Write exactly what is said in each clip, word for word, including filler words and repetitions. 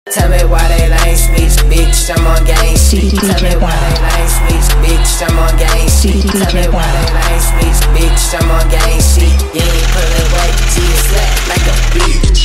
Tell me why they lame speech, bitch, I'm on gang shit. Tell me why they lame speech, bitch, I'm on gang shit. Tell me why they lame speech, bitch, I'm on gang shit. You ain't pull it weight till you slap like a bitch.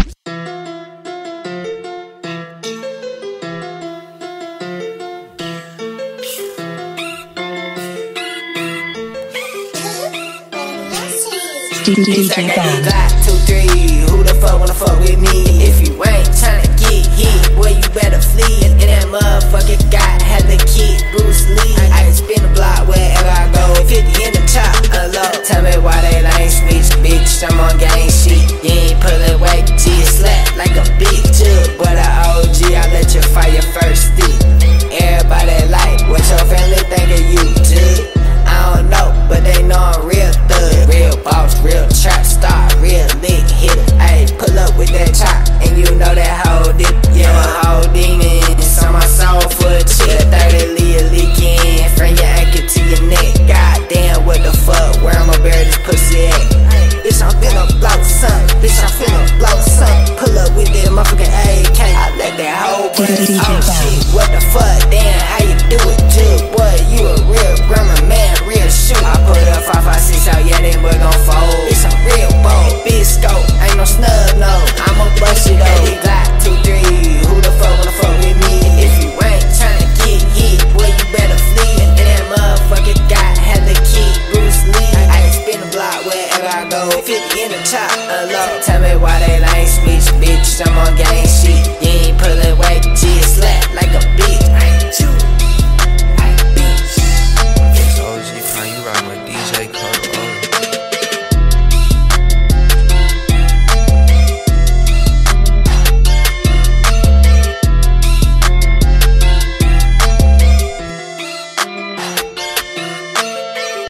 D J Bam. Got two, three, who the fuck wanna fuck with me? If you ain't tryna get hit, boy, you better flee. And that motherfucker got hella kid, Bruce Lee. I can spin the block wherever I go, fifty in the top, hello. Tell me why they lame speech, bitch, I'm on gang shit. You ain't pullin' weight till you slap like a big tub. But a O G, I let you fire first stick. Everybody like, what your family think of you, dude? I don't know, but they know I'm real thug. Real boss, real trap star, real lit hitter. Ayy, pull up with that chop, and you know that hoe dip. Yeah, my whole demons on my soul for a chick. thirty leah leaking from your ankle to your neck. Goddamn, what the fuck, where I'ma bury this pussy at? Bitch, I'm finna blow some, bitch, I'm finna blow some. Pull up with that motherfucking A K, I let that hoe burn.